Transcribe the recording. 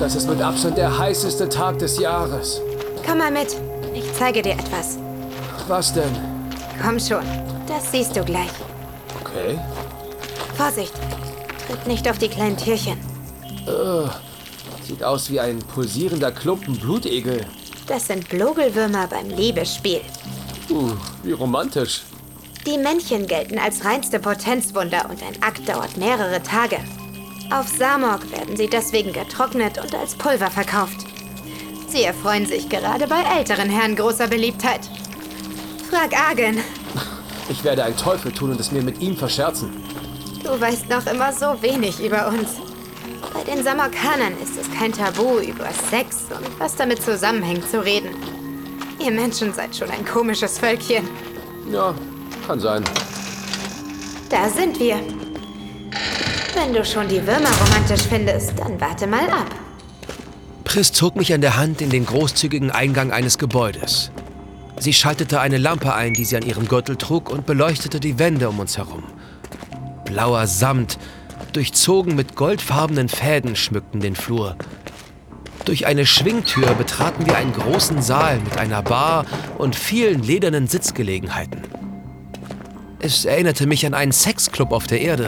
Das ist mit Abstand der heißeste Tag des Jahres. Komm mal mit. Ich zeige dir etwas. Was denn? Komm schon. Das siehst du gleich. Okay. Vorsicht. Tritt nicht auf die kleinen Tierchen. Sieht aus wie ein pulsierender Klumpen Blutegel. Das sind Blogelwürmer beim Liebesspiel. Wie romantisch. Die Männchen gelten als reinste Potenzwunder und ein Akt dauert mehrere Tage. Auf Samok werden sie deswegen getrocknet und als Pulver verkauft. Sie erfreuen sich gerade bei älteren Herren großer Beliebtheit. Frag Argen. Ich werde einen Teufel tun und es mir mit ihm verscherzen. Du weißt noch immer so wenig über uns. Bei den Samokanern ist es kein Tabu, über Sex und was damit zusammenhängt zu reden. Ihr Menschen seid schon ein komisches Völkchen. Ja, kann sein. Da sind wir. Wenn du schon die Würmer romantisch findest, dann warte mal ab. Pris zog mich an der Hand in den großzügigen Eingang eines Gebäudes. Sie schaltete eine Lampe ein, die sie an ihrem Gürtel trug, und beleuchtete die Wände um uns herum. Blauer Samt, durchzogen mit goldfarbenen Fäden, schmückten den Flur. Durch eine Schwingtür betraten wir einen großen Saal mit einer Bar und vielen ledernen Sitzgelegenheiten. Es erinnerte mich an einen Sexclub auf der Erde.